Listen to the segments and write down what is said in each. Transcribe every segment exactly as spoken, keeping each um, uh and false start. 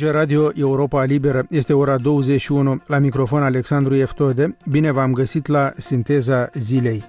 Aici Radio Europa Liberă, este ora douăzeci și unu, la microfon Alexandru Eftode. Bine v-am găsit la Sinteza Zilei.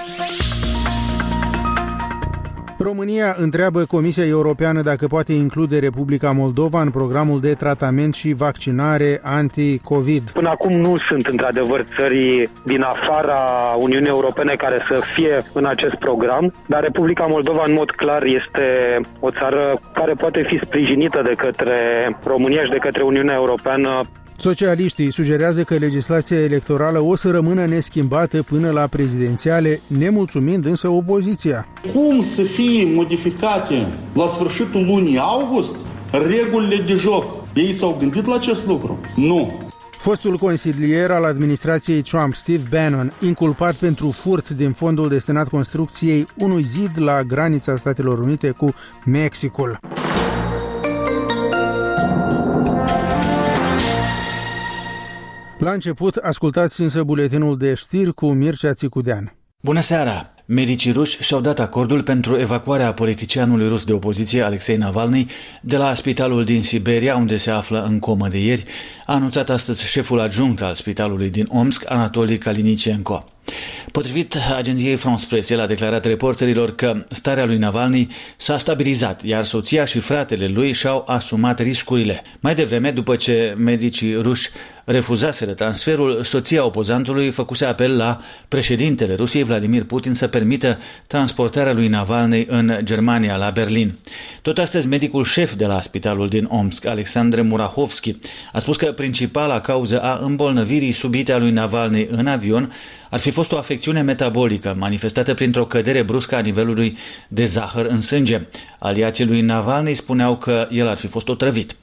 România întreabă Comisia Europeană dacă poate include Republica Moldova în programul de tratament și vaccinare anti-COVID. Până acum nu sunt într-adevăr țări din afara Uniunii Europene care să fie în acest program, dar Republica Moldova în mod clar este o țară care poate fi sprijinită de către România și de către Uniunea Europeană. Socialiștii sugerează că legislația electorală o să rămână neschimbată până la prezidențiale, nemulțumind însă opoziția. Cum să fie modificate la sfârșitul lunii august regulile de joc? Ei s-au gândit la acest lucru? Nu. Fostul consilier al administrației Trump, Steve Bannon, inculpat pentru furt din fondul destinat construcției unui zid la granița Statelor Unite cu Mexicul. La început, ascultați însă buletinul de știri cu Mircea Țicudean. Bună seara! Medicii ruși și-au dat acordul pentru evacuarea politicianului rus de opoziție, Alexei Navalny, de la spitalul din Siberia, unde se află în comă de ieri, a anunțat astăzi șeful adjunct al spitalului din Omsk, Anatoli Kalinicenko. Potrivit agenției France Press, el a declarat reporterilor că starea lui Navalny s-a stabilizat, iar soția și fratele lui și-au asumat riscurile. Mai devreme, după ce medicii ruși refuzaseră transferul, soția opozantului făcuse apel la președintele Rusiei, Vladimir Putin, să permită transportarea lui Navalny în Germania, la Berlin. Tot astăzi, medicul șef de la spitalul din Omsk, Alexandre Murahovski, a spus că principala cauză a îmbolnăvirii subite a lui Navalny în avion ar fi fost o afecțiune metabolică manifestată printr-o cădere bruscă a nivelului de zahăr în sânge. Aliații lui Navalny spuneau că el ar fi fost otrăvit.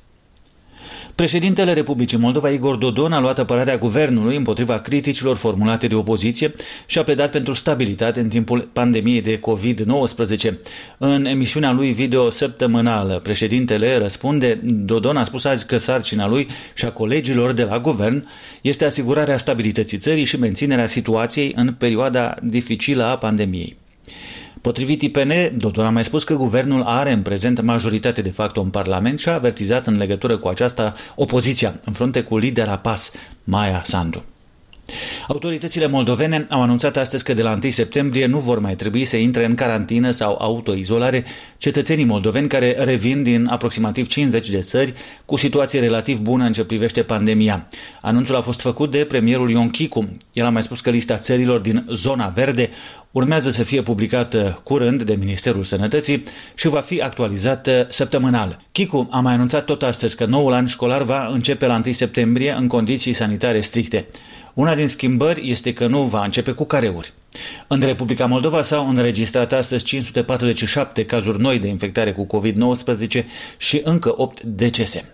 Președintele Republicii Moldova, Igor Dodon, a luat apărarea guvernului împotriva criticilor formulate de opoziție și a pledat pentru stabilitate în timpul pandemiei de covid nouăsprezece. În emisiunea lui video săptămânală, președintele răspunde. Dodon a spus azi că sarcina lui și a colegilor de la guvern este asigurarea stabilității țării și menținerea situației în perioada dificilă a pandemiei. Potrivit I P N, Dodon a mai spus că guvernul are în prezent majoritate de facto în Parlament și a avertizat în legătură cu aceasta opoziția, în frunte cu lidera P A S, Maia Sandu. Autoritățile moldovene au anunțat astăzi că de la întâi septembrie nu vor mai trebui să intre în carantină sau autoizolare cetățenii moldoveni care revin din aproximativ cincizeci de țări cu situație relativ bună în ce privește pandemia. Anunțul a fost făcut de premierul Ion Chicu. El a mai spus că lista țărilor din zona verde urmează să fie publicată curând de Ministerul Sănătății și va fi actualizată săptămânal. Chicu a mai anunțat tot astăzi că noul an școlar va începe la întâi septembrie în condiții sanitare stricte. Una din schimbări este că nu va începe cu careuri. În Republica Moldova s-au înregistrat astăzi cinci sute patruzeci și șapte cazuri noi de infectare cu covid nouăsprezece și încă opt decese.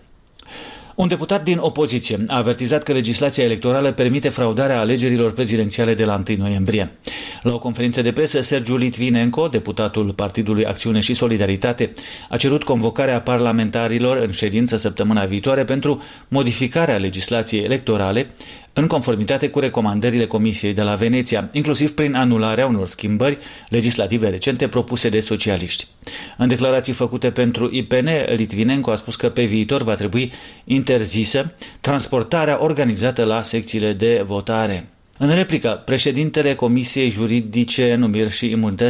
Un deputat din opoziție a avertizat că legislația electorală permite fraudarea alegerilor prezidențiale de la întâi noiembrie. La o conferință de presă, Sergiu Litvinenko, deputatul Partidului Acțiune și Solidaritate, a cerut convocarea parlamentarilor în ședință săptămâna viitoare pentru modificarea legislației electorale în conformitate cu recomandările Comisiei de la Veneția, inclusiv prin anularea unor schimbări legislative recente propuse de socialiști. În declarații făcute pentru I P N, Litvinenko a spus că pe viitor va trebui interzisă transportarea organizată la secțiile de votare. În replică, președintele Comisiei Juridice, Numiri și Imunități